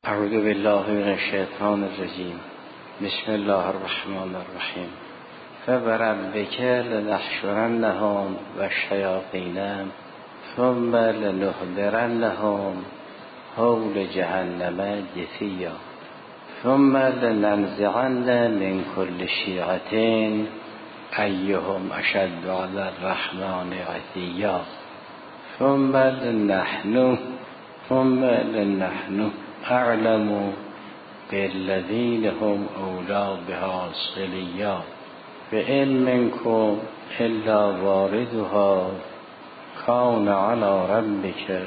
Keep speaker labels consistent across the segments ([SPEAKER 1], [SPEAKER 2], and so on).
[SPEAKER 1] اعوذ بالله من الشیطان الرجیم. بسم الله الرحمن الرحیم. فوربک لنحشرنهم والشیاطین ثم لنحضرنهم حول جهنم جثیا ثم لننزعن من كل شیعة ایهم اشد علی الرحمن عتیا ثم لنحن اعلم بالذین هم اولی بها صلیا وان منکم الا واردها کان علی ربک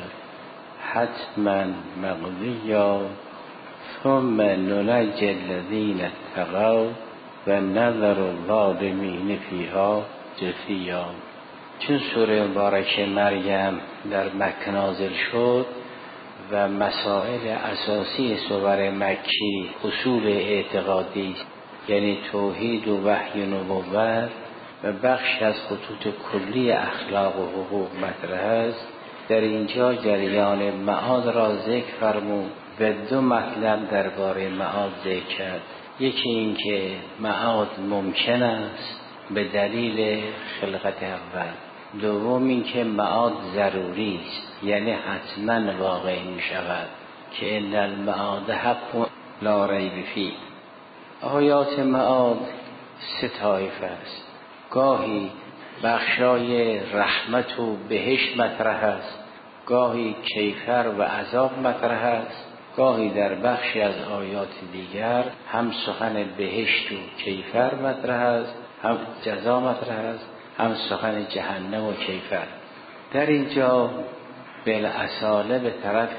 [SPEAKER 1] حتما مقضیا ثم ننجی الذین اتقوا و نذر الظالمین فیها جثیا. چون سوره مبارکه مریم در مکه نازل شد و مسائل اساسی سور مکی اصول اعتقادی یعنی توحید و وحی و نبوت و بخش از خطوط کلی اخلاق و حقوق مطرح است، در اینجا جریان معاد را ذکر فرمود و دو مطلب درباره معاد ذکر کرد. یکی این که معاد ممکن است به دلیل خلقت اول، دوم این که معاد ضروری است یعنی حتما واقع می شود که ان المعاد حق لا ریب فیه. آیات معاد سه طایفه است. گاهی بخشای رحمت و بهشت مطرح است، گاهی کیفر و عذاب مطرح است، گاهی در بخشی از آیات دیگر هم سخن بهشت و کیفر مطرح است، هم جزا مطرح است، هم سخن جهنم و کیفر. در اینجا بالاصاله به طرف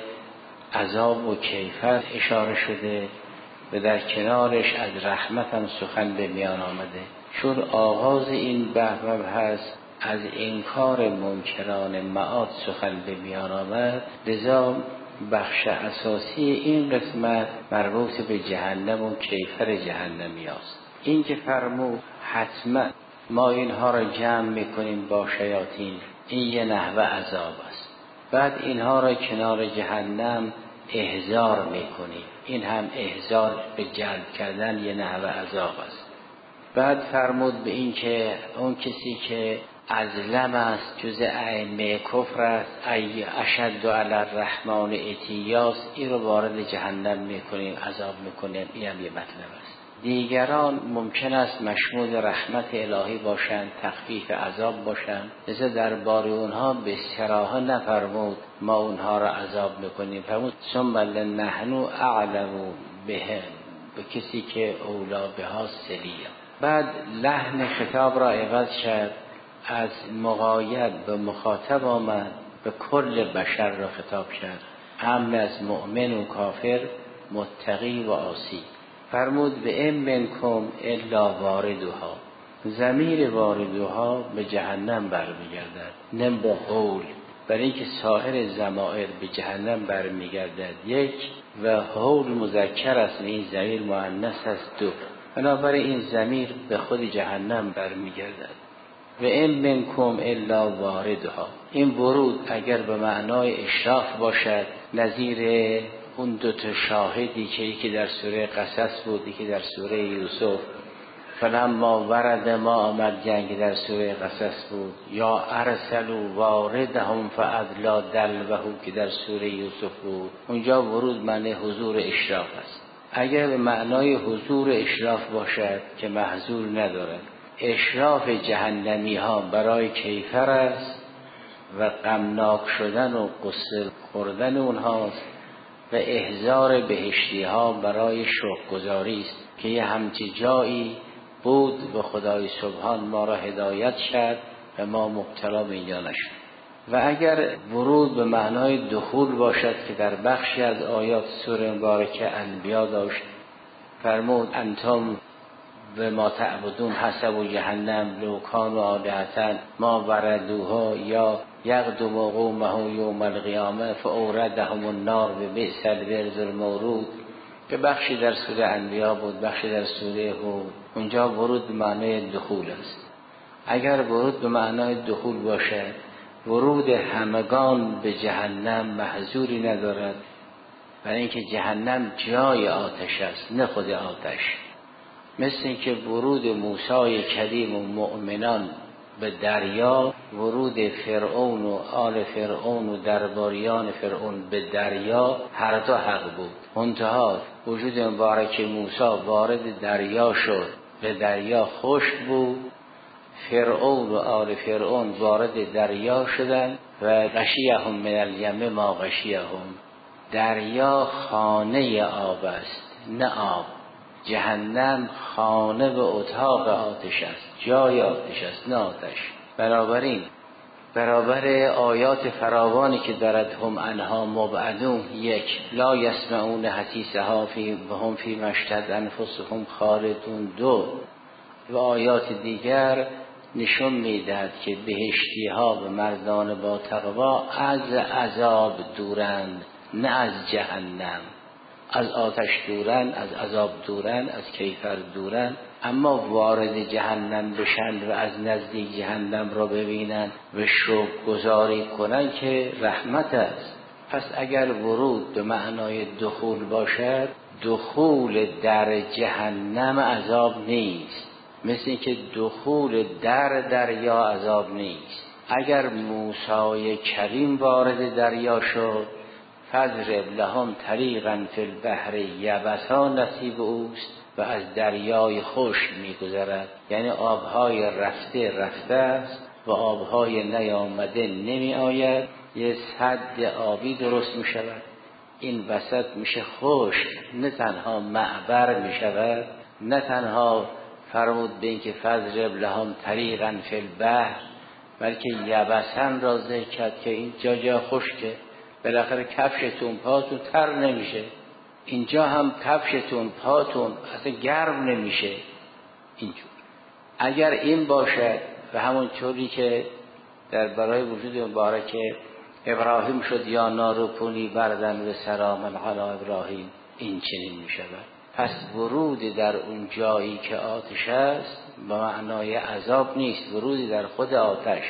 [SPEAKER 1] عذاب و کیفر اشاره شده و در کنارش از رحمت هم سخن به میان آمده. چون آغاز این بحث از انکار منکران معاد سخن به میان آمد، لذا بخش اساسی این قسمت مربوط به جهنم و کیفر جهنمی است. این که فرمود حتما ما اینها را جمع میکنیم با شیاطین، این یه نحوه عذاب است. بعد اینها را کنار جهنم احضار میکنیم، این هم احضار به جلب کردن یه نحوه عذاب است. بعد فرمود به این که اون کسی که ازلم است جز ائمه کفر است، ای اشد علی الرحمن عتیاس، این رو وارد جهنم میکنیم، عذاب میکنیم. این هم یه مطلب است. دیگران ممکن است مشمول رحمت الهی باشند، تخفیف عذاب باشند، لذا درباره اونها به صراحه نفرمود ما اونها را عذاب میکنیم، فرمود ثم لنحن اعلم بهم، به کسی که اولا بها صلیا. بعد لحن خطاب را عوض کرد، از مغایب به مخاطب آمد، به کل بشر را خطاب کرد، هم از مؤمن و کافر، متقی و عاصی. فرمود به ام منکم الا واردها، ضمیر واردها به جهنم برمیگردد نه به حول، برای اینکه سایر ضمائر به جهنم برمیگردد یک و حول مذکر است و این ضمیر مؤنث است دو، بنابراین این ضمیر به خود جهنم برمیگردد. و ام منکم الا واردها، این ورود اگر به معنای اشراف باشد، نظیر اون دو تا شاهدی که یکی در سوره قصص بود، یکی در سوره یوسف، فلما ورد ما آمد جنگ در سوره قصص بود، یا ارسلوا واردهم فادلی دلوه که در سوره یوسف بود، اونجا ورود معنی حضور اشراف است. اگر به معنای حضور اشراف باشد که محظور ندارد، اشراف جهنمی ها برای کیفر است و غمناک شدن و غصه خوردن اونهاست و احضار بهشتی ها برای شوق‌گذاری است که یه همچی جایی بود و خدای سبحان ما را هدایت کرد و ما مبتلا به اینجا نشد. و اگر ورود به معنای دخول باشد که در بخشی از آیات سوره مبارکه انبیا داشت، فرمود انتم و ما تعبدون حسب جهنم لو کانوا آلهة ما وردوها یا یقدم قومه یوم القیامه فاوردهم النار ببئس الورد المورود، که بخشی در سوره انبیا بود، بخشی در سوره هود. اونجا ورود به معنای دخول است. اگر ورود به معنای دخول باشد، ورود همگان به جهنم محظوری ندارد، برای اینکه جهنم جای آتش است نه خود آتش. مثل اینکه ورود موسی کریم و مؤمنان به دریا، ورود فرعون و آل فرعون و درباریان فرعون به دریا هر دو حق بود. منتها وجود مبارک موسی وارد دریا شد، به دریا خشک بود. فرعون و آل فرعون وارد دریا شدند و غشیهم من الیم ما غشیهم. دریا خانه آب است نه آب. جهنم خانه و اتاق آتش است، جای آتش است نه آتش. بنابراین برابر آیات فراوانی که دارد هم انها مبعدون، یک لا یسمعون حسیسها و هم فی مشتد انفسهم خالدون، دو و آیات دیگر نشون میدهد که بهشتی ها و مردان با تقوا از عذاب دورند نه از جهنم. از آتش دورن، از عذاب دورن، از کیفر دورن، اما وارد جهنم بشن و از نزدیک جهنم را ببینن و شکر گزاری کنن که رحمت است. پس اگر ورود به معنای دخول باشد، دخول در جهنم عذاب نیست، مثل اینکه دخول در دریا عذاب نیست. اگر موسی کریم وارد دریا شد، فضرب لهم طریقا فی البحر یبسا نصیب اوست و از دریای خشک میگذرد، یعنی آبهای رفته است و آبهای نیامده نمی آید. یه سد آبی درست می شود، این وسط میشه خشک، نه تنها معبر می شود، نه تنها فرمود به این که فضرب لهم طریقا فی البحر، بلکه یبسن را ذکر کرد که این جا خشکه. بالاخره کفشتون پاتون تر نمیشه، اینجا هم کفشتون پاتون اصلا گرم نمیشه. اینجور اگر این باشد و همون طوری که در برای وجود مبارک ابراهیم شد یا نارکونی بردن و سلام علی ابراهیم، این چنین میشود. پس ورود در اون جایی که آتش است به معنای عذاب نیست، ورودی در خود آتش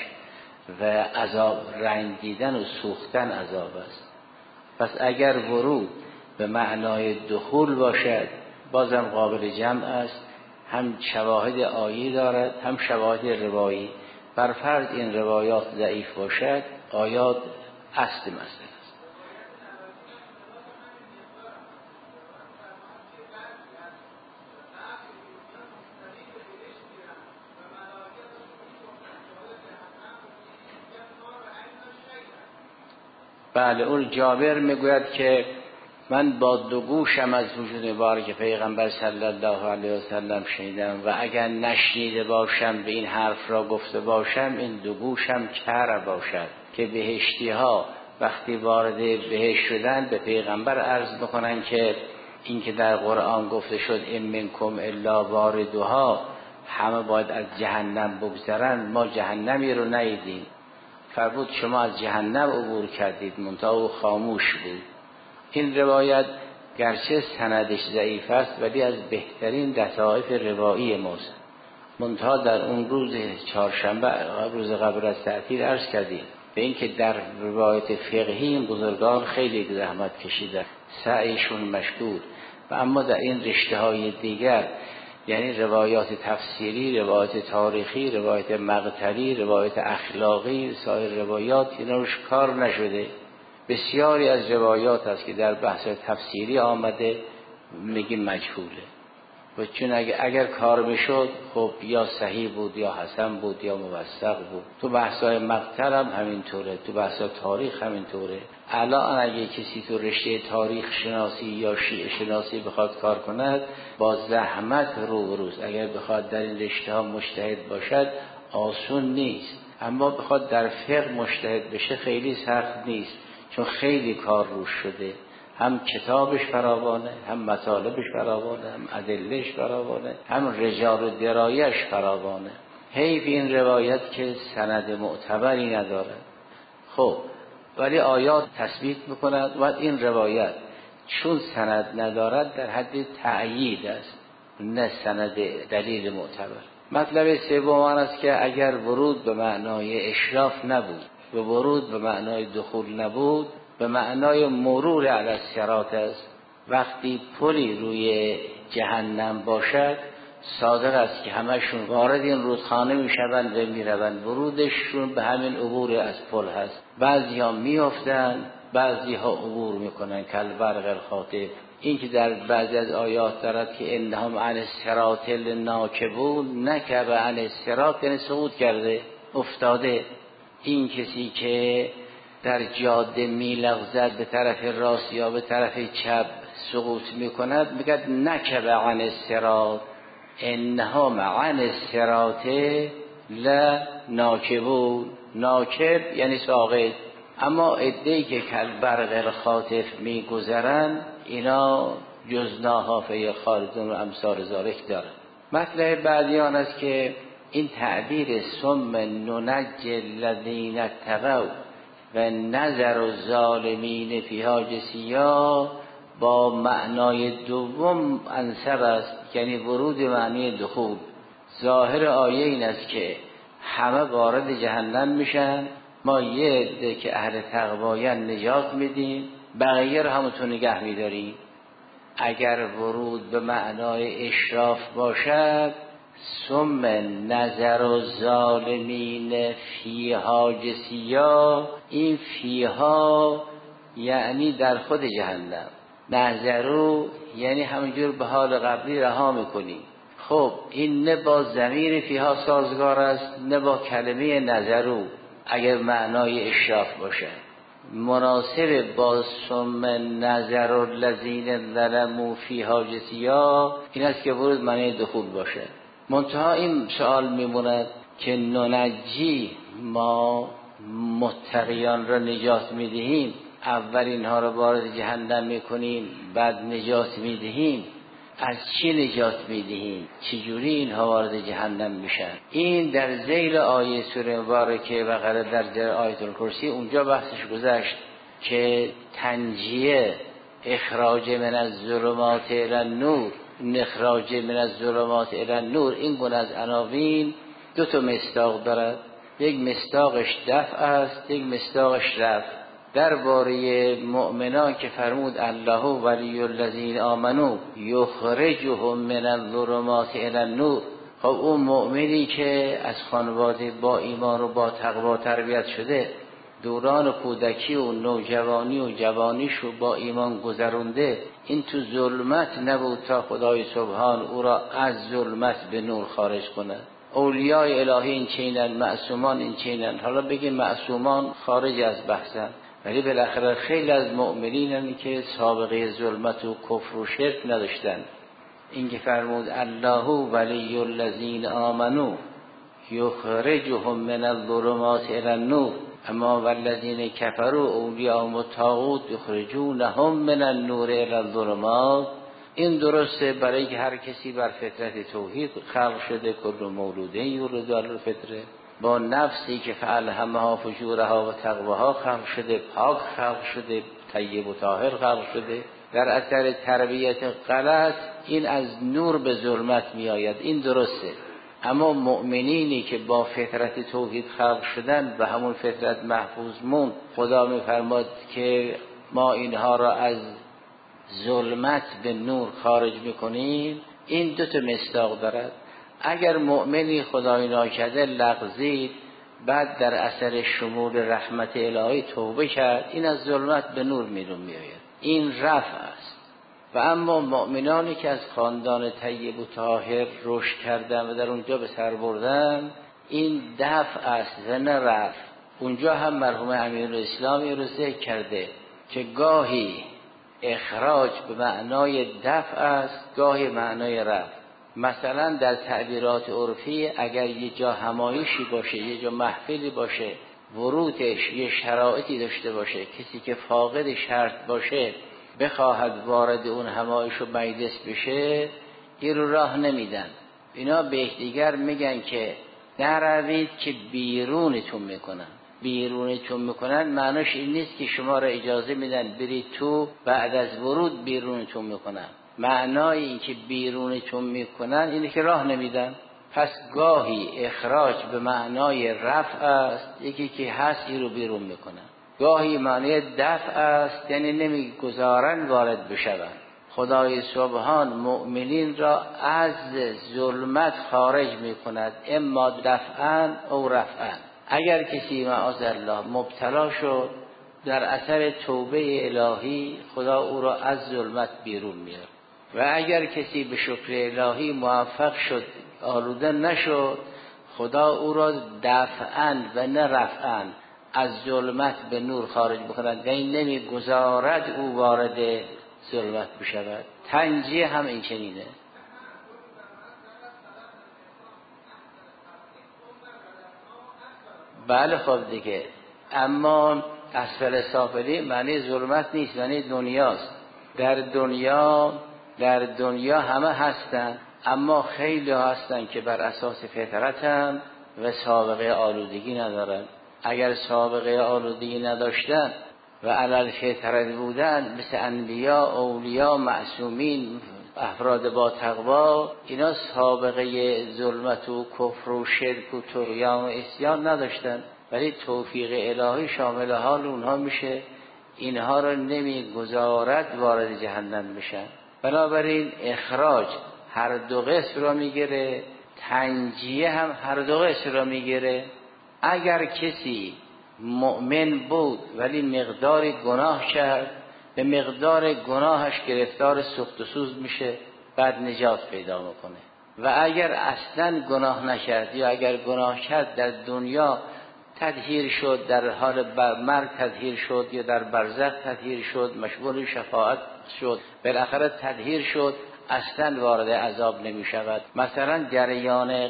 [SPEAKER 1] و عذاب رنگ دیدن و سوختن عذاب است. پس اگر ورود به معنای دخول باشد بازم قابل جمع است، هم شواهد آیی دارد هم شواهد روایی. بر فرض این روایات ضعیف باشد، آیات اصل مسئله است. بله، اون جابر میگوید که من با دو گوشم از وجود مبارک پیغمبر صلی الله علیه و سلم شنیدم و اگر نشنیده باشم به این حرف را گفته باشم، این دو گوشم کر باشد که بهشتی ها وقتی وارد بهشت شدن به پیغمبر عرض بکنن که این که در قرآن گفته شد ان منکم الا واردها، همه باید از جهنم بگذرن، ما جهنمی رو ندیدیم. فرمود شما از جهنم عبور کردید، منتها او خاموش بود. این روایت گرچه سندش ضعیف است ولی از بهترین لطایف روایی ماست. منتها در اون روز چهارشنبه، روز قبل از تعطیل، عرض کردیم به این که در روایت فقهی این بزرگان خیلی زحمت کشیدن، سعیشون مشکور، و اما در این رشته های دیگر، یعنی روایات تفسیری، روایات تاریخی، روایات مقتلی، روایات اخلاقی، سایر روایات، اینا روش کار نشده. بسیاری از روایات هست که در بحث تفسیری آمده میگیم مجهوله، و چون اگر کار بشد خب یا صحیح بود یا حسن بود یا موثق بود. تو بحث‌های مقتل هم همینطوره، تو بحث‌های تاریخ همینطوره. الان اگه کسی تو رشته تاریخ شناسی یا شیعه شناسی بخواد کار کند با زحمت روبروست. اگر بخواد در این رشته ها مجتهد باشد آسون نیست، اما بخواد در فقه مجتهد بشه خیلی سخت نیست، چون خیلی کار روش شده، هم کتابش فراوانه، هم مطالبش فراوانه، هم ادلهش فراوانه، هم رجال و درایش فراوانه. حیف این روایت که سند معتبری نداره. خب ولی آیات تثبیت میکند و این روایت چون سند ندارد در حد تأیید است، نه سند دلیل معتبر. مطلب سوم آن است که اگر ورود به معنای اشراف نبود و ورود به معنای دخول نبود، به معنای مرور علی الصراط است. وقتی پلی روی جهنم باشد صادق است که همشون وارد این رودخانه میشوند و میروند، ورودشون به همین عبور از پل هست. بعضی ها میافتند، بعضی ها عبور میکنن کالبرق الخاطف. این که در بعضی از آیات دارد که انهم عن الصراط لناکبون، نکب عن الصراط یعنی سقوط کرده، افتاده. این کسی که در جاده میلغزد به طرف راست یا به طرف چپ سقوط میکند، میگه نکب عن الصراط، انهم عن الصراط لناکبون. ناکب یعنی ساقط. اما عده‌ای که کالبرق الخاطف میگذرند اینا جزناها فی خالدون و امثال ذالک دارند. مطلب بعدی آن است که این تعبیر ثم ننجی الذین اتقوا و نذر الظالمین فیها جثیا با معنای دوم انسب است، یعنی ورود معنی دخول. ظاهر آیه این است که همه وارد جهنم میشن، ما یه عده که اهل تقوایان نجات میدیم، بقیه رو همونطور نگه میداریم. اگر ورود به معنای اشراف باشد ثم نظر الظالمین فیها جثیا، این فیها یعنی در خود جهنم، نظرو یعنی همونجور به حال قبلی رها میکنیم. خب این نه با ضمیر فیها سازگار است نه با کلمه نظرو اگر معنای اشراف باشد. مناسب با ثم نظر الذین ظلموا فیها جثیا این است که ورود معنی دخول باشه. منتها این سوال میموند که ننجی، ما متقیان را نجات میدهیم، اول اینها را وارد جهنم میکنیم بعد نجات میدهیم. از چی نجات میدهیم؟ چجوری اینها وارد جهنم میشن؟ این در ذیل آیه سوره مبارکه و غیر در آیت الکرسی اونجا بحثش گذشت که تنجیه اخراج من الظلمات الی النور، اخراج من الظلمات الی النور، این گونه از عناوین دو تا مصداق دارد. یک مصداقش دفع است، یک مصداقش رفع. درباره مؤمنان که فرمود الله ولی الذین آمنوا یخرجهم من الظلمات الی النور، خب اون مؤمنی که از خانواده با ایمان و با تقوا تربیت شده، دوران کودکی و نوجوانی و جوانیش رو با ایمان گذرونده، این تو ظلمت نبود تا خدای سبحان او را از ظلمت به نور خارج کنه. اولیای الهی این چینن، معصومان این چینن. حالا بگیم معصومان خارج از بحثن، ولی بالاخره خیلی از مؤمنینن که سابقه ظلمت و کفر و شرک نداشتن. این که فرمود الله ولی الذین آمنوا یخرجهم من الظلمات الی النور، اما والذین کفروا اولیاءهم الطاغوت یخرجونهم من النور الی الظلمات. این درسته برای که هر کسی بر فطرت توحید خلق شده، کل مولود یولد علی الفطره، با نفسی که فالهمها فجورها و تقواها خلق شده، پاک خلق شده، طیب و طاهر خلق شده. در اثر تربیت غلط این از نور به ظلمت می آید، این درسته. اما مؤمنینی که با فطرت توحید خلق شدن و همون فطرت محفوظ موند، خدا می فرماد که ما اینها را از ظلمت به نور خارج می کنیم. این دو تا مصداق دارد. اگر مؤمنی خدای ناکرده لغزید، بعد در اثر شمول رحمت الهی توبه کرد، این از ظلمت به نور میآید، این رفع است. و اما مؤمنانی که از خاندان طیب و طاهر رشد کردن و در اونجا به سر بردن، این دفع است و نه رفع. اونجا هم مرحوم امیرالاسلام رو ذکر کرده که گاهی اخراج به معنای دفع است، گاهی معنای رفع. مثلا در تعبیرات عرفی اگر یه جا همایشی باشه، یه جا محفلی باشه، ورودش یه شرایطی داشته باشه، کسی که فاقد شرط باشه بخواهد وارد اون همایش و مجلس بشه، این رو راه نمیدن. اینا به یکدیگر میگن که نروید که بیرونتون میکنن. بیرونتون میکنن معناش این نیست که شما را اجازه میدن برید تو، بعد از ورود بیرونتون میکنن. معنای این که بیرونتون میکنن اینه که راه نمیدن. پس گاهی اخراج به معنای رفع است، یکی که هست این رو بیرون میکنن. گاهی معنی دفع است، یعنی نمیگذارن وارد بشوند. خدای سبحان مؤمنین را از ظلمت خارج میکند، اما دفعاً او رفعاً. اگر کسی معاذالله مبتلا شد، در اثر توبه الهی خدا او را از ظلمت بیرون میاره، و اگر کسی به شکر الهی موفق شد آلوده نشد، خدا او را دفعاً و نه رفعاً از ظلمت به نور خارج بکند، یعنی نمیگذارد او وارد ظلمت بشود. تنجیه هم این چنینه. بله خب دیگه، اما اسفل سافلی معنی ظلمت نیست، معنی دنیاست. در دنیا همه هستن، اما خیلی هستن که بر اساس فطرت هم و سابقه آلودگی ندارن. اگر سابقه آلودگی نداشتن و علی فطرت بودن، مثل انبیا، اولیاء، معصومین، افراد با تقوا، اینا سابقه ظلمت و کفر و شرک و طغیان و عصیان نداشتن، ولی توفیق الهی شامل حال اونها میشه، اینها رو نمیگذارد وارد جهنم بشن. بنابراین اخراج هر دو قسم را میگیره، تنجیه هم هر دو قسم را میگیره. اگر کسی مؤمن بود ولی مقدار گناه کرد، به مقدار گناهش گرفتار سوخت و سوز میشه، بعد نجات پیدا میکنه. و اگر اصلا گناه نکرد یا اگر گناه کرد در دنیا تطهیر شد، در حال مرگ تطهیر شد یا در برزخ تطهیر شد، مشغول شفاعت شد، بالاخره تطهیر شد، اصلا وارد عذاب نمی شود. مثلا جریان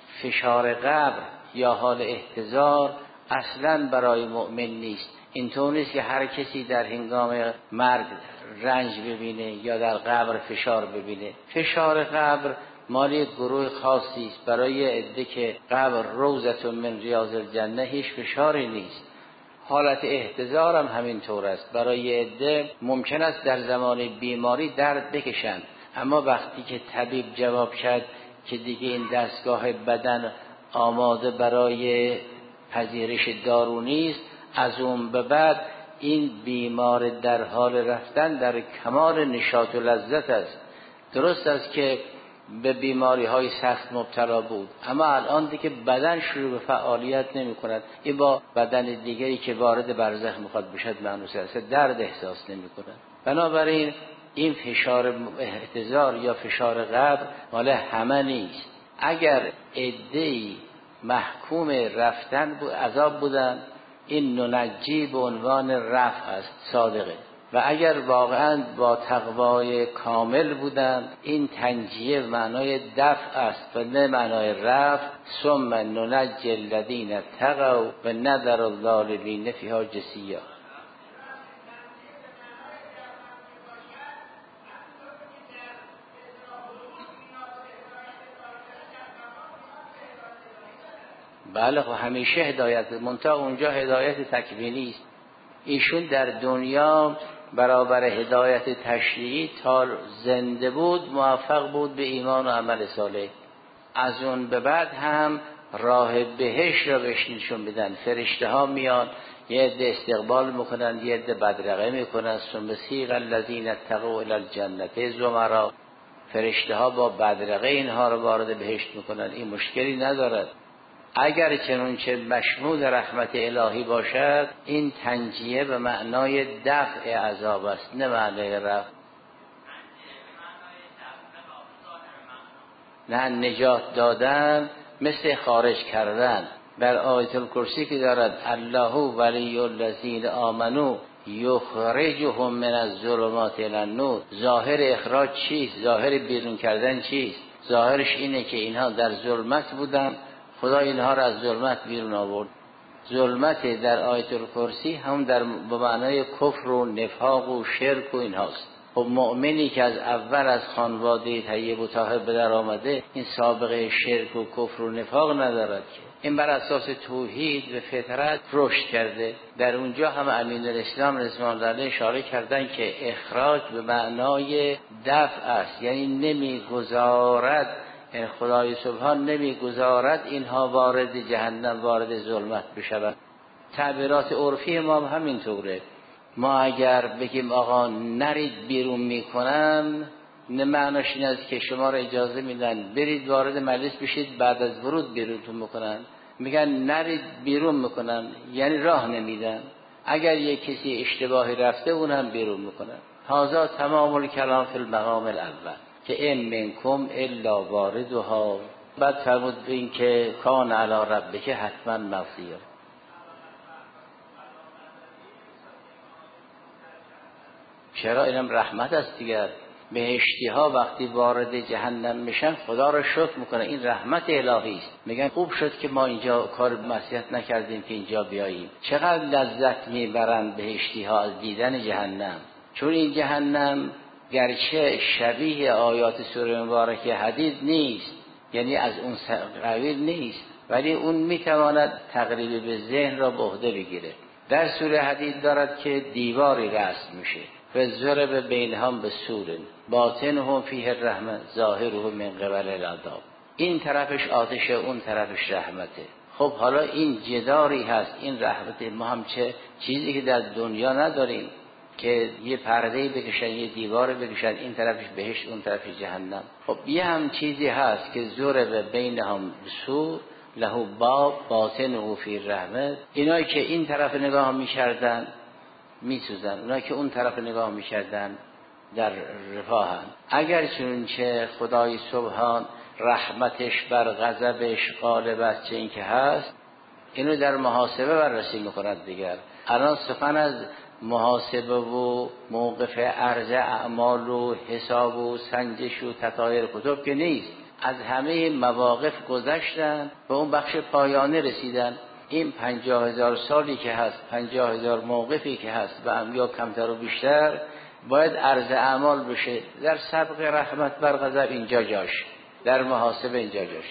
[SPEAKER 1] فشار قبر یا حال احتضار اصلا برای مؤمن نیست. اینطور نیست که هر کسی در هنگام مرگ رنج ببینه یا در قبر فشار ببینه. فشار قبر مالی گروه خاصی است. برای عده که قبر روضة من ریاض الجنه هیچ فشاری نیست. حالت احتضار هم همین طور است. برای عده ممکن است در زمان بیماری درد بکشند، اما وقتی که طبیب جواب کرد که دیگه این دستگاه بدن آماده برای پذیرش دارو نیست، از اون به بعد این بیمار در حال رفتن در کمال نشاط و لذت است. درست است که به بیماری های سخت مبتلا بود، اما الان دیگه بدن شروع به فعالیت نمی کند. این با بدن دیگری که وارد برزخ میخواد بشد معنوس است، درد احساس نمی کند. بنابراین این فشار احتضار یا فشار قبر مال همه نیست. اگر عده‌ای محکوم رفتن عذاب بودن، این ننجی به عنوان رفع است، صادقه. و اگر واقعا با تقوای کامل بودند، این تنجیه معنای دفع است و نه معنای رفع. ثم ننجی الذین اتقوا و نذر الظالمین فیها جثیا. بله خب همیشه هدایت، منتها اونجا هدایت تکوینی است. ایشون در دنیا برابر هدایت تشریعی تا زنده بود موفق بود به ایمان و عمل صالح. از اون به بعد هم راه بهشت را بهش نشون بدن. فرشته ها میان، یه عده استقبال میکنن، یه عده بدرقه میکنن. ثم سیق الذین اتقوا الی الجنة زمرا. فرشته ها با بدرقه اینها رو وارد بهشت میکنن. این مشکلی ندارد. اگر چنانچه مشمول رحمت الهی باشد، این تنجیه به معنای دفع عذاب است، نه معنای رفع. نه نجات دادن مثل خارج کردن. در آیت الکرسی که دارد الله ولی الذین آمنوا یخرجهم من الظلمات الی النور، ظاهر اخراج چیست؟ ظاهر بیرون کردن چیست؟ ظاهرش اینه که اینها در ظلمت بودن، خدا اینها را از ظلمت بیرون آورد. ظلمت در آیت الکرسی هم در معنای کفر و نفاق و شرک و اینهاست. خب مؤمنی که از اول از خانواده طیب و طاهر به در آمده، این سابقه شرک و کفر و نفاق ندارد که این بر اساس توحید و فطرت رشد کرده. در اونجا هم امین الاسلام رضوان الله علیه اشاره کردن که اخراج به معنای دفع است، یعنی نمیگذارد، خدای سبحان نمیگذارد اینها وارد جهنم، وارد ظلمت بشود. تعبیرات عرفی ما هم همینطوره. ما اگر بگیم آقا نرید بیرون میکنن، نه معناش این است که شما را اجازه میدن برید وارد مجلس بشید بعد از ورود بیرونتون میکنن. میگن نرید بیرون میکنن یعنی راه نمیدن. اگر یک کسی اشتباهی رفته اون هم بیرون میکنن. هذا تمام الکلام فی المقام الاول که ان منکم الا واردها. بعد فرمود این که کان علی ربک حتما مقضیه. چرا؟ اینم رحمت است دیگر. بهشتی ها وقتی وارد جهنم میشن خدا را شکر میکنه، این رحمت الهی است. میگن خوب شد که ما اینجا کار معصیت نکردیم که اینجا بیاییم. چقدر لذت میبرند بهشتی ها از دیدن جهنم. چون این جهنم گرچه شبیه آیات سوره مبارکه حدید نیست، یعنی از اون قبیل نیست، ولی اون میتواند تقریب به ذهن را به عهده بگیره. در سوره حدید دارد که دیواری رسم میشه و ضرب بینهم به سور باطنهم فیه الرحمه ظاهره من قبل العذاب. این طرفش آتشه، اون طرفش رحمته. خب حالا این جداری هست، این رحمته. ما هم چه چیزی که در دنیا نداریم که یه پرده‌ای بکشن، یه دیواری بکشن، این طرفش بهشت اون طرفش جهنم. خب یه هم چیزی هست که ضرب بینهم بسور له باب باطنه فی الرحمه. اینایی که این طرف نگاه می‌کردن میسوزن، اونایی که اون طرف نگاه می‌کردن در رفاهن. اگر چنانچه خدای سبحان رحمتش بر غضبش غالب است چه این که هست، اینو در محاسبه بررسی می‌کند دیگر. الان سخن از محاسبه و موقف عرض اعمال و حساب و سنجش و تطایر کتب که نیست. از همه مواقف گذشتن به اون بخش پایانه رسیدن. این 50,000 سالی که هست، 50,000 موقفی که هست و یا کمتر و بیشتر باید عرض اعمال بشه. در سبق رحمت بر غضب اینجا جاش، در محاسبه اینجا جاش.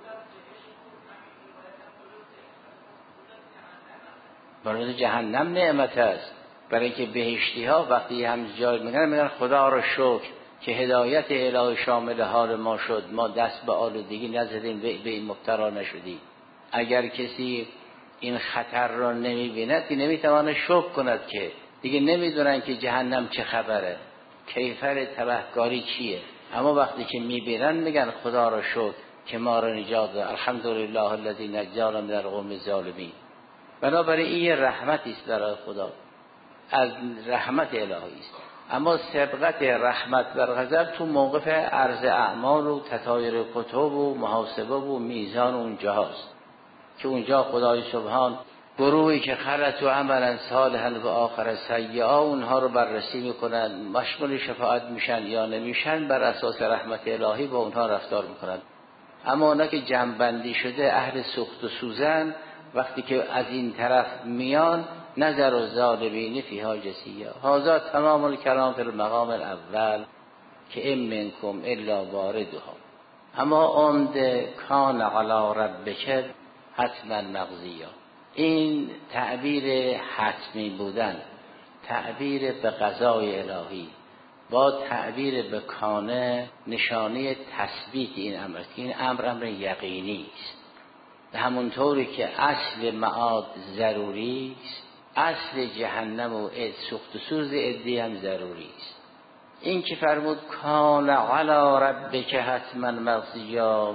[SPEAKER 1] برای جهنم نعمت است. برای که بهشتی ها وقتی هم جای میگن خدا را شکر که هدایت الهی شامل حال ما شد، ما دست به آلودگی نزدیم، به این مبتلا نشدیم. اگر کسی این خطر را نمیبیند که نمیتواند شکر کند، که دیگه نمیدونن که جهنم چه خبره، کیفر تبهکاری چیه. اما وقتی که میبینن میگن خدا را شکر که ما را نجات داد، الحمدلله الذی نجانا من القوم الظالمین. بنابراین این رحمتی است برای خدا، از رحمت الهی است. اما سبقت رحمت بر غضب تو موقف عرض اعمال و تطایر کتب و محاسبه و میزان اونجا هست که اونجا خدای سبحان گروهی که خلطوا عملا صالحا و آخر سیئا اونها رو بررسی میکنن، مشمول شفاعت میشن یا نمیشن، بر اساس رحمت الهی با اونها رفتار میکنن. اما اونا که جمع‌بندی شده اهل سخت و سوزن، وقتی که از این طرف میان نظر الظالمین فیها جثیا. هذا تمام الکلام فی المقام الاول که ان منکم الا واردها. اما عند کان علی ربک حتما مقضیا. این تعبیر حتمی بودن، تعبیر به قضای الهی با تعبیر به کانه نشانه تثبیت این امر است. این امر یقینی است. همونطوری که اصل معاد ضروری است، اصل جهنم و سوخت و سوز عدی هم ضروری است. این که فرمود کان علی ربک حتما مقضیا،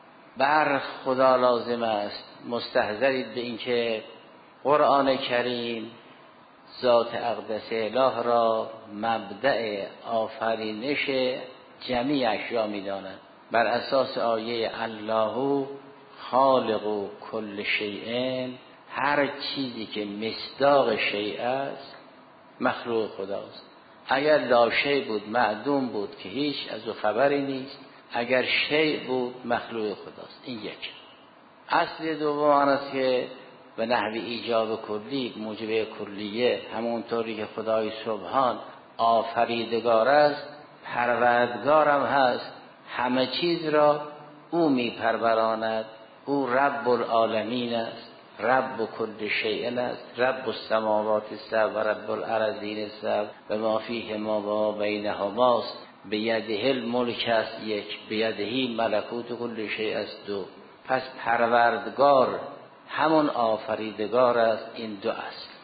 [SPEAKER 1] بر خدا لازم است مستحضرید به این که قرآن کریم ذات اقدس اله را مبدأ آفرینش جمیع اشیا می‌داند. بر اساس آیه الله خالق و کل شیء، هر چیزی که مصداق شیء است مخلوق خداست. اگر لا شیء بود، معدوم بود که هیچ از او خبری نیست، اگر شیء بود مخلوق خداست. این یک. اصل دوم آن است که به نحو ایجاب کلی، موجب کلیه، همونطوری که خدای سبحان آفریدگار است، پروردگارم هست، همه چیز را او میپروراند. او رب العالمین است، رب کل شیء است، رب السماوات السبع و رب الارضین السبع و ما فیهما و بینهما است. بیده الملک است یک، بیدهی ملکوت کل شیء است دو. پس پروردگار همون آفریدگار است. این دو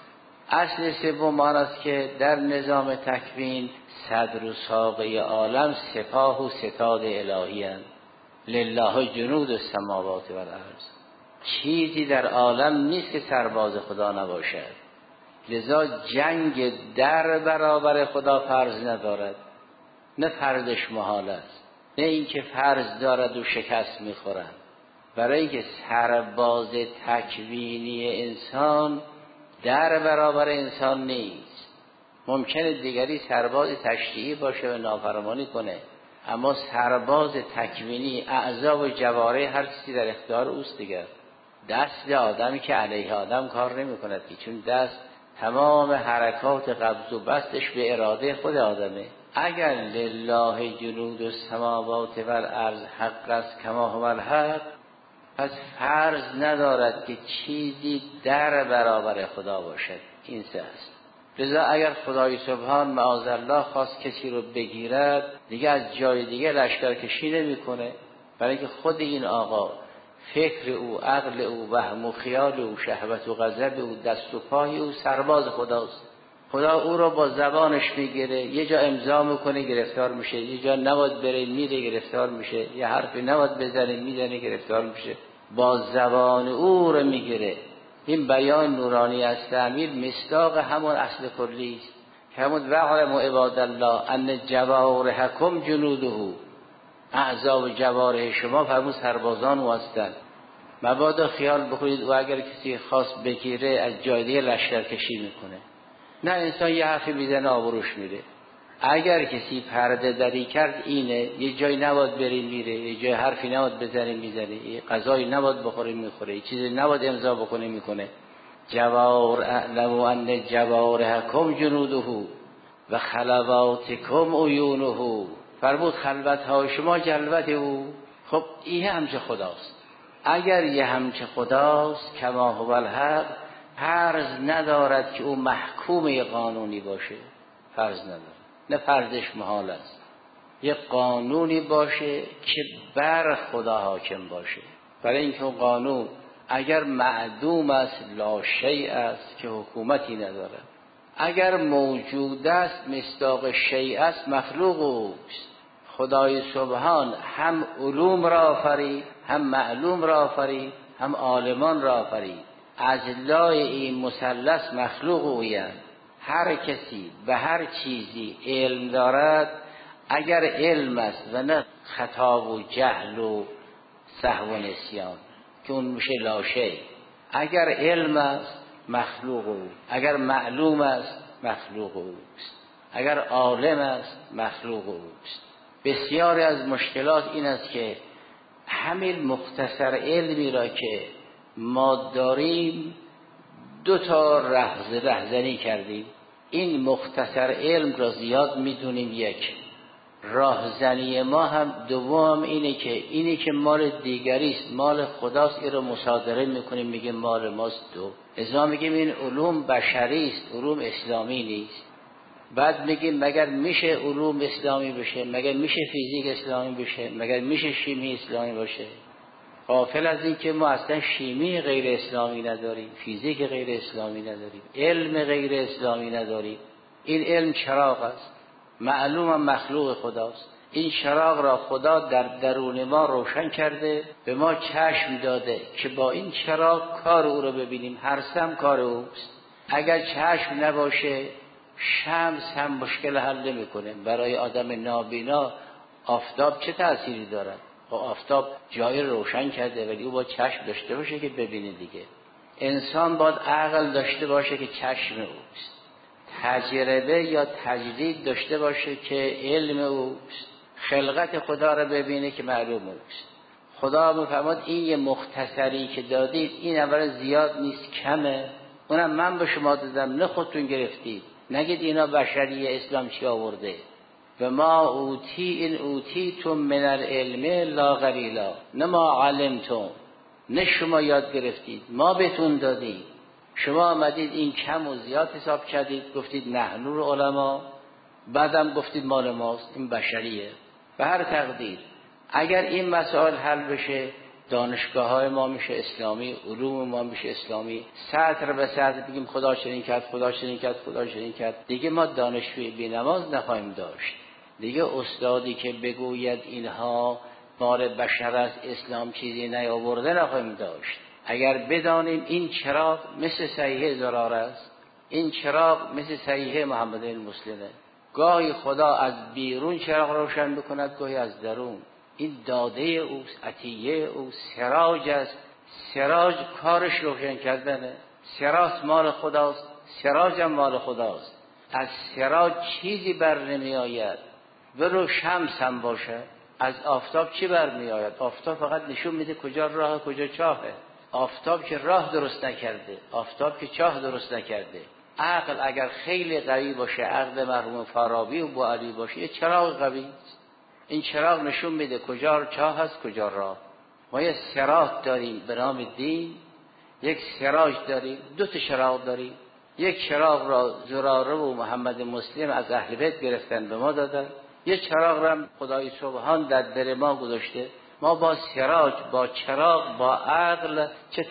[SPEAKER 1] اصل سوم آن است که در نظام تکوین صدر و ساقه عالم سپاه و ستاد الهی اند. لله جنود السماوات و الارض. چیزی در عالم نیست که سرباز خدا نباشد، لذا جنگ در برابر خدا فرض ندارد، نه فرضش محال است، نه اینکه فرض دارد و شکست میخورد. برای اینکه سرباز تکوینی انسان در برابر انسان نیست. ممکنه دیگری سرباز تشریعی باشه و نافرمانی کنه، اما سرباز تکوینی اعضا و جوارح هر چیزی در اختیار اوست دیگر. دست آدمی که علیه آدم کار نمی کند، چون دست تمام حرکات قبض و بستش به اراده خود آدمه. اگر لله جنود السماوات و الارض حق است کما هو الحق، پس فرض ندارد که چیزی در برابر خدا باشد. این سه است. لذا اگر خدای سبحان معاذالله خواست کسی رو بگیرد، دیگه از جای دیگه لشکر کشی نمی کنه، برای که خود این آقا فکر او، عقل او، وهم و خیال او، شهوت و غضب او، دست و پای او سرباز خداست. خدا او رو با زبانش میگیره، یه جا امضا میکنه گرفتار میشه، یه جا نباید بره میره گرفتار میشه، یه حرفی نباید بزنه میزنه گرفتار میشه، با زبان او رو میگیره. این بیان نورانی از تعمیر مصداق همون اصل کلی است، همون وعلموا عباد الله ان جوارحکم جنوده. اعضا و جوارح شما فرمود سربازان او هستند. مبادا خیال بکنید و اگر کسی خواست بگیره از جای دیگه لشکر کشی میکنه. نه، انسان یه حرفی میزنه آبروش میره. اگر کسی پرده دری کرد اینه، یه جایی نباید بری میره، یه جای حرفی نباید بزنه میزنه، یه غذایی نباید بخوره میخوره، یه چیزی نباید امضا بکنه میکنه. جوار اعلم ان جوارحکم جنوده و خلواتکم عیونه. فرمود خلوت‌های شما جلوت او. خب این همچه خداست. اگر یه همچه خداست کما هو الحق، فرض ندارد که او محکوم یه قانونی باشه. فرض ندارد، نه فرضش محال است. یه قانونی باشه که بر خدا حاکم باشه. برای اینکه اون قانون اگر معدوم است لا شیء است که حکومتی نداره، اگر موجود است مصداق شیء است مخلوق اوست. خدای سبحان هم علوم را آفرید، هم معلوم را آفرید، هم عالمان را آفرید. اجزای این مثلث مخلوق اویند. هر کسی به هر چیزی علم دارد، اگر علم است و نه خطا و جهل و سهو و نسیان که اون میشه لاشه. اگر علم است مخلوق او، اگر معلوم است مخلوق اوست، اگر عالم است مخلوق اوست. بسیاری از مشکلات این است که همین مختصر علمی را که ما داریم دو تا رهزنی کردیم. این مختصر علم را زیاد میدونیم. یک راهزنی ما هم دوم اینه که مال دیگری است، مال خداست، این رو مصادره میکنیم میگیم مال ماست. دو ازا میگیم این علوم بشری است، علوم اسلامی نیست. بعد میگیم مگر میشه علوم اسلامی بشه؟ مگر میشه فیزیک اسلامی بشه؟ مگر میشه شیمی اسلامی باشه؟ غافل از این که ما اصلا شیمی غیر اسلامی نداریم، فیزیک غیر اسلامی نداریم، علم غیر اسلامی نداریم. این علم چراغ است، معلوم مخلوق خداست. این چراغ را خدا در درون ما روشن کرده، به ما چشم داده که با این چراغ کار او را ببینیم. هر سم کار اوست. اگر چشم نباشه شمس هم مشکل حل نمی‌کنه. برای آدم نابینا آفتاب چه تأثیری دارد؟ آفتاب جای روشن کرده، ولی او با چشم داشته باشه که ببینه دیگه. انسان باید عقل داشته باشه که چشم اوست، تجربه یا تجدید داشته باشه که علم اوست، خلقت خدا را ببینه که معلوم اوست. خدا میفرماد این یه مختصری که دادید این اولا زیاد نیست، کمه، اونم من به شما دادم، نه خودتون گرفتید. نگید اینا بشریه اسلام چی آورده. و ما اوتیتم من العلم لا قلیلا، نه ما علمتم، نه شما یاد گرفتید، ما بهتون دادیم. شما آمدید این کم و زیاد حساب کردید، گفتید نحن العلماء، بعدم گفتید مال ماست. این بشریه. به هر تقدیر اگر این مسائل حل بشه دانشگاه‌های ما میشه اسلامی، علوم ما میشه اسلامی، سطر به سطر بگیم خدا چنین کرد، خدا چنین کرد، خدا چنین کرد. دیگه ما دانشجوی بی‌نماز نخواهیم داشت. دیگه استادی که بگوید اینها مال بشر است، اسلام چیزی نیاورده نخواهیم داشت. اگر بدانیم این چراغ مثل صحیح زرار است، این چراغ مثل صحیح محمد المسلمه، گاهی خدا از بیرون چراغ روشن میکند، گاهی از درون. این داده اوست، عطیه اوست، سراج است. سراج کارش روشن کردنه. سراج مال خداست، سراج هم مال خداست. از سراج چیزی بر نمی آید، ولو شمس هم باشه. از آفتاب چی بر می آید؟ آفتاب فقط نشون میده کجا راه کجا چاهه. آفتاب که راه درست نکرده، آفتاب که چاه درست نکرده. عقل اگر خیلی قوی باشه، عقل مرحوم فارابی و بوعلی باشه، یه چراغ قوی است. این چراغ نشون میده کجا چاه هست کجا راه. ما یه سراج داریم به نام دین، یک سراج داریم، دو تا چراغ داریم. یک چراغ را زراره و محمد مسلم از اهل بیت گرفتن به ما دادن، یک چراغ را خدای سبحان در دل ما گذاشته. ما با سراج، با چراغ، با عقل چه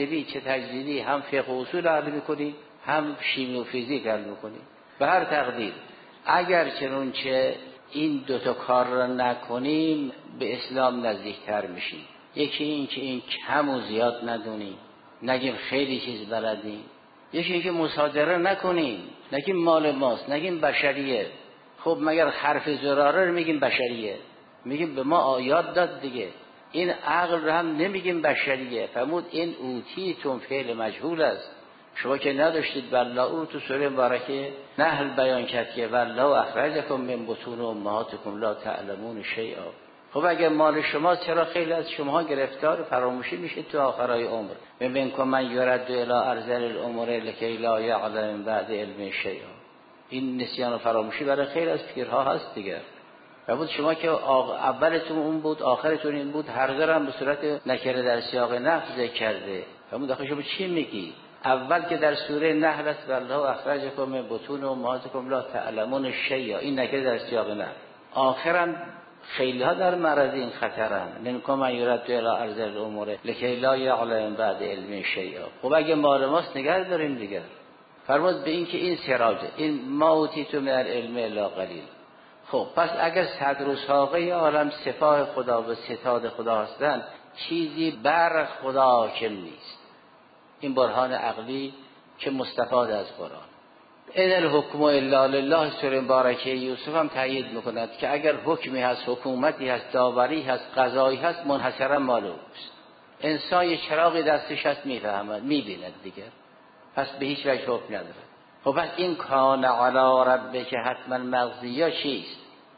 [SPEAKER 1] تجدیدی هم فقه و اصول عقل میکنیم، هم شیمی و فیزیک عقل میکنیم. به هر تقدیر اگر چنانچه این دوتا کار را نکنیم به اسلام نزدیکتر میشیم. یکی این که این کم و زیاد ندونیم، نگیم خیلی چیز بلدیم. یکی این که مصادره نکنیم، نگیم مال ماست، نگیم بشریه. خب مگر حرف زراره رو میگیم بشریه؟ میگیم به ما آیات داد دیگه. این عقل رو هم نمیگیم بشریه. فرمود این اوتیتم فعل مجهول است. شما که نداشتید والله او تو سوره مبارکه نحل بیان کرد که والله اخرجکم من بطون امهاتکم لا تعلمون شیئا. خب اگه مال شما، چرا خیلی از شما گرفتار فراموشی میشه تو آخرای عمر؟ منکم من یرد الی ارذل الامور لکی لا یعلم بعد علم شیئا. این نسیان و فراموشی برای خیلی از پیرها هست دیگه. بود شما که اولتون اون بود، آخرتون این بود، هر دارم به صورت نکره در سیاق نفی ذکر کرده. فرمود آخه شما چی میگی؟ اول که در سوره نحل است والله اخرجکم من بطون امهاتکم لا تعلمون شیئا، این نکره در سیاق نفی. آخرم خیلی ها در معرض این خطرن. منکم من یرد الی ارذل الامور لکی لا یعلم بعد علم شیئا. خب اگه مال ماست نگه داریم دیگه. فرمود به این که این سراجه، این ما اوتیتم من العلم الا قلیل. خب پس اگر صدر و ساقه عالم سپاه خدا و ستاد خدا هستند، چیزی بر خدا حاکم نیست. این برهان عقلی که مستفاد از قرآن. ان الحکم الا لله سوره مبارکه یوسف هم تایید میکند که اگر حکمی هست، حکومتی هست، داوری هست، قضایی هست، منحصرا مال اوست. انسان یه چراغی دستش هست میفهمد، میبیند دیگه، پس به هیچ وجه حکم نداره. خب پس این کان علی ربک حتما مقضیه چیست؟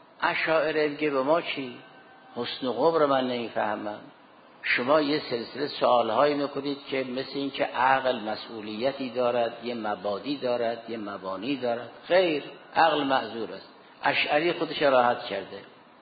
[SPEAKER 1] اشاعره میگه به ما چی؟ حسن قبر من نمیفهمم. شما یه سلسله سوالهایی میکنید که مثل این که عقل مسئولیتی دارد، یه مبادی دارد، یه مبانی دارد. خیر، عقل معذور است. اشعری خودش راحت کرده.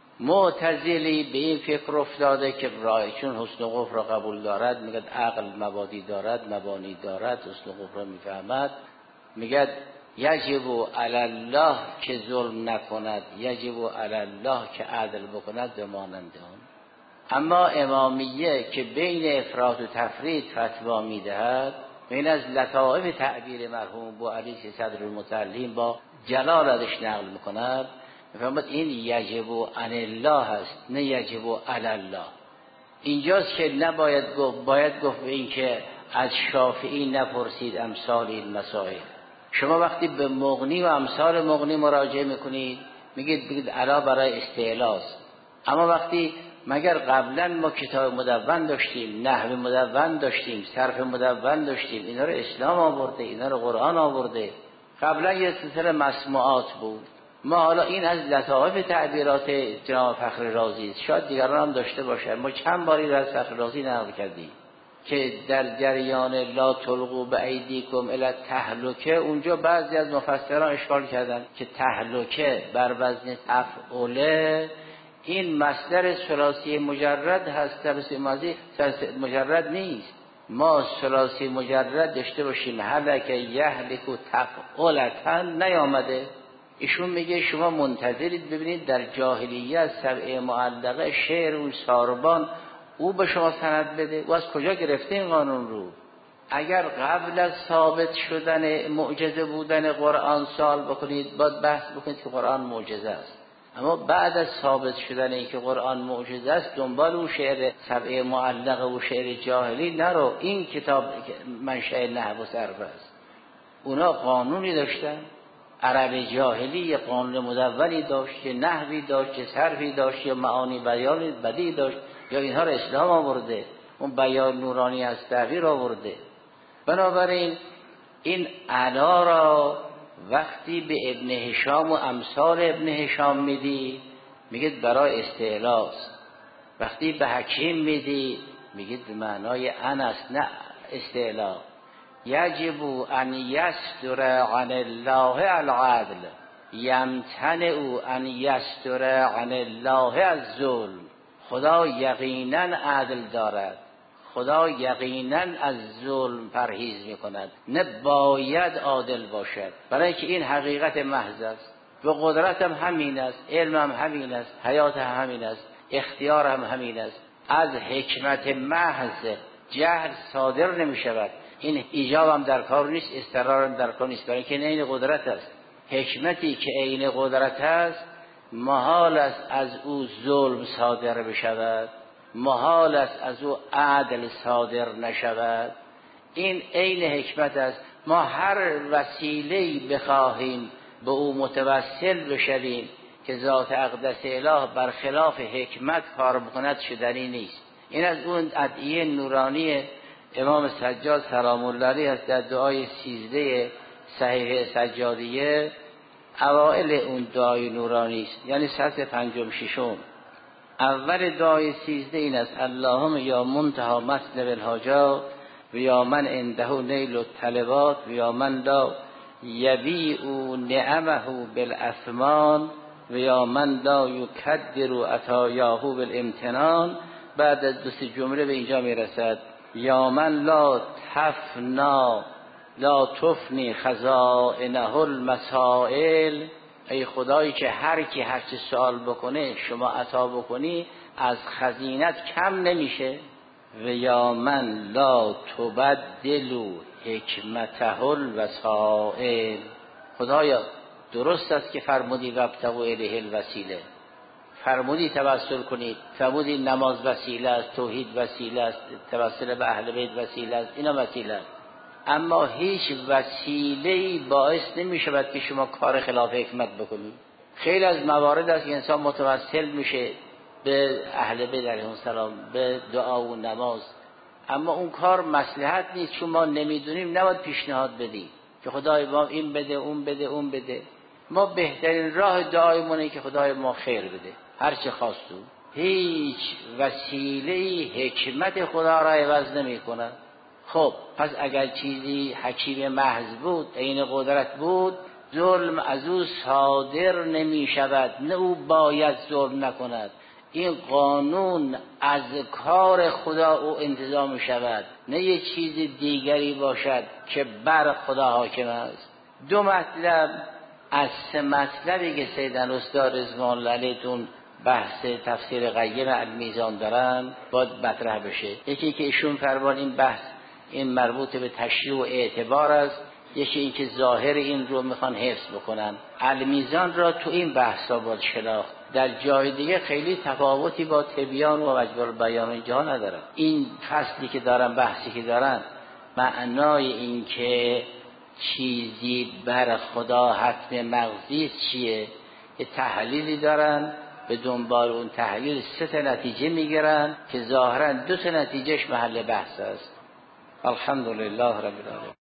[SPEAKER 1] معتزلی به این فکر افتاده که رای چون حسن قبر را قبول دارد، میگه عقل مبادی دارد، مبانی دارد، حسن قبر را میفهمد. میگه یجب علی الله که ظلم نکند، یجب علی الله که عدل بکند به مانند آن. اما امامیه که بین افراط و تفرید فتوا میدهد، این از لطائف تعبیر مرحوم بوعلی صدر المتعلیم با جلال ازش نقل میکند، میفهمد این یجب عن الله هست، نه یجب علی الله. اینجاست که نباید گفت، باید گفت به این که از شافعی نپرسید امثال این مسائل. شما وقتی به مغنی و امثال مغنی مراجعه میکنید میگید علا برای استعلاست. اما وقتی مگر قبلا ما کتاب مدون داشتیم، نحو مدون داشتیم، صرف مدون داشتیم، اینا رو اسلام آورده، اینا رو قرآن آورده. قبلا یه سلسله مسموعات بود. ما حالا این از لطائف تعبیرات جناب فخر رازی است، شاید دیگران هم داشته باشه. ما چند باری رو از فخر رازی نقل کردیم که در جریان لا تلقوا بایدیکم الی التهلکه، اونجا بعضی از مفسران اشکال کردن که تهلکه بر وزن تفعله این مصدر ثلاثی مجرد هست، ثلاثی ماضی مجرد نیست. ما ثلاثی مجرد داشته باشیم هلکه یهلک و تفعلتن نیامده. ایشون میگه شما منتظرید ببینید در جاهلیت سبع معلقه شعر اون ساربان او به شما سند بده. او از کجا گرفته این قانون رو؟ اگر قبل از ثابت شدن معجزه بودن قرآن سوال بکنید، باید بحث بکنید که قرآن معجزه است. اما بعد از ثابت شدن این که قرآن معجزه است، دنبال او شعر سبع معلق و شعر جاهلی نرو. این کتاب منشأ نحو و صرف است. اونا قانونی داشتن، عرب جاهلی یه قانون مدولی داشت، یه نحوی داشت، یه صرفی داشت، یا معانی بیان بدی داشت، یا اینها رو اسلام آورده، اون بیان نورانی از تغییر آورده. بنابراین این علا را وقتی به ابن هشام و امثال ابن هشام میدی میگید برای استعلاست، وقتی به حکیم میدی میگید به معنای ان است، نه استعلا. یجب ان یستر عن الله العدل یمتنع ان یستر عن الله الظلم. خدا یقینا عدل دارد، خدا یقینا از ظلم پرهیز میکند، نه باید عادل باشد، برای اینکه این حقیقت محض است. و قدرت هم همین است، علم هم همین است، حیات هم همین است، اختیار هم همین است. از حکمت محض جهل صادر نمی شود. این ایجاب هم در کار نیست، استقرار هم در کار نیست، برای اینکه عین قدرت است. حکمتی که عین قدرت است محال است از او ظلم صادر بشود، محال است از او عدل صادر نشود. این عین حکمت است. ما هر وسیله‌ای بخواهیم به او متوسل بشویم که ذات اقدس اله برخلاف حکمت کار بکند شدنی نیست. این از اون ادعیه نورانی امام سجاد سلام الله علیه است در دعای 13 صحیح سجادیه. اوائل اون دعای نورانی است، یعنی سطر 56م. اول دعای 13 این است: اللهم یا منتهى مطلب الحاجات و یا من عنده نیل الطلبات و یا من لا یبیع نعمه بالاثمان و یا من لا یکدر عطایاه بالامتنان. بعد از 2 جمله به اینجا میرسد: یا من لا تفنی خزائنه المسائل. ای خدایی که هر کی هر چه سوال بکنه شما عطا بکنی از خزینت کم نمیشه. و یا من لا تبدل حکمته الوسائل. خدایا درست است که فرمودی وابتغوا الیه الوسیله، فرمودی توسل کنید، فرمودی نماز وسیله است، توحید وسیله است، توسل به اهل بیت وسیله است، اینا وسیله است. اما هیچ وسیله‌ای باعث نمی‌شود که شما کار خلاف حکمت بکنید. خیلی از موارد است که انسان متوسل میشه به اهل بیت علیهم السلام، به دعا و نماز، اما اون کار مصلحت نیست، چون ما نمیدونیم نباید پیشنهاد بدیم که خدای ما این بده اون بده اون بده. ما بهترین راه دعایمونه که خدای ما خیر بده، هر چه خواستو. هیچ وسیله‌ای حکمت خدا را عوض نمی‌کند. خب پس اگر چیزی حکیم محض بود، عین قدرت بود، ظلم از او صادر نمی شود، نه او باید ظلم نکند. این قانون از کار خدا او انتظام می شود، نه یه چیز دیگری باشد که بر خدا حاکم است. 2 مطلب از 3 مطلبی که سیدن استاد رضوان الله علیه‌تون بحث تفسیر قیم المیزان دارن باید مطرح بشه. یکی که ایشون فرمان این بحث این مربوط به تشریع و اعتبار است، یکی این که ظاهر این رو میخوان حفظ بکنن. المیزان را تو این بحثا باید شناخت، در جای دیگه خیلی تفاوتی با تبیان و مجبور بیان اینجا ندارن. این فصلی که دارن، بحثی که دارن، معنای این که چیزی بر خدا حتم مغزی چیه، یه تحلیلی دارن، به دنبال اون تحلیل 3 نتیجه میگیرن که ظاهرا 2 نتیجهش محل بحث است. الحمدلله رب العالمین.